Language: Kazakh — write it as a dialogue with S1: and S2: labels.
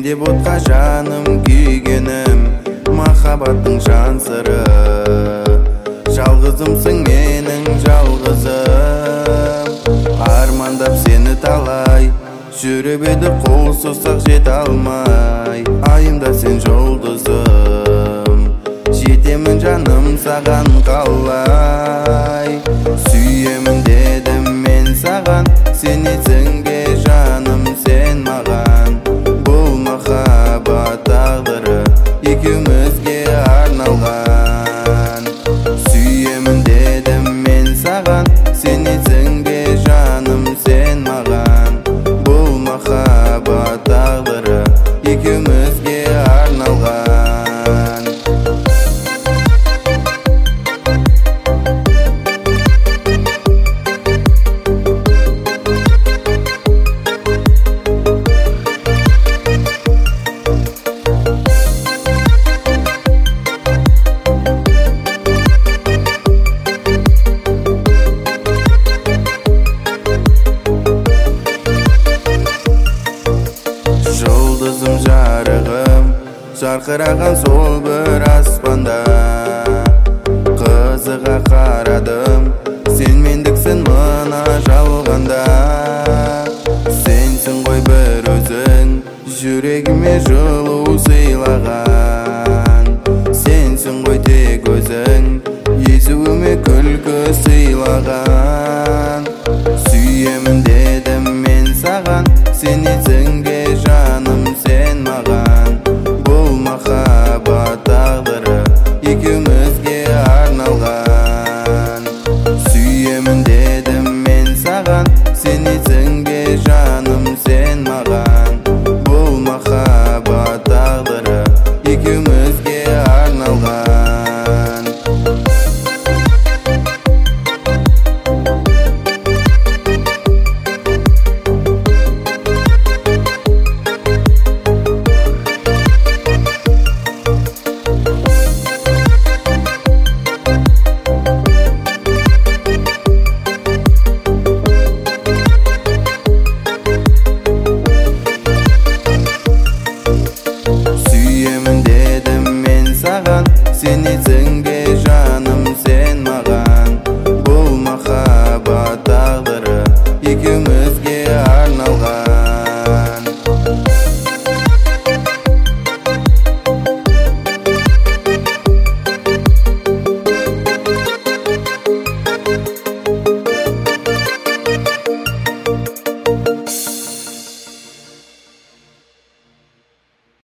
S1: деп отқа жаным күйгенім, махаббаттың жан сыры. Жалғызымсың менің жалғызым, армандап сені талай, жүріп еді қол созсақ жете алмай. Айымда сен жұлдызым, жетемін жаным саған қалай. Сүйемін дедім мен саған, сенесің бе жаным сен маған. Бұл махаббат тағдыры екеумізге арналған. Сүйемін дедім мен саған, сенесің бе жаным сен маған. Бұл махаббат тағдыры екеумізге арналған. Жұлдызым жарығым, жарқыраған сол бір аспанда. Қызыға қарадым, сен мендіксің мына жалғанда. Сенсің ғой бір өзің, жүрегіме жылу сыйлаған. Сенсің ғой тек өзің, езуіме күлкі сыйлаған. Сүйемін дедім мен саған, сенесің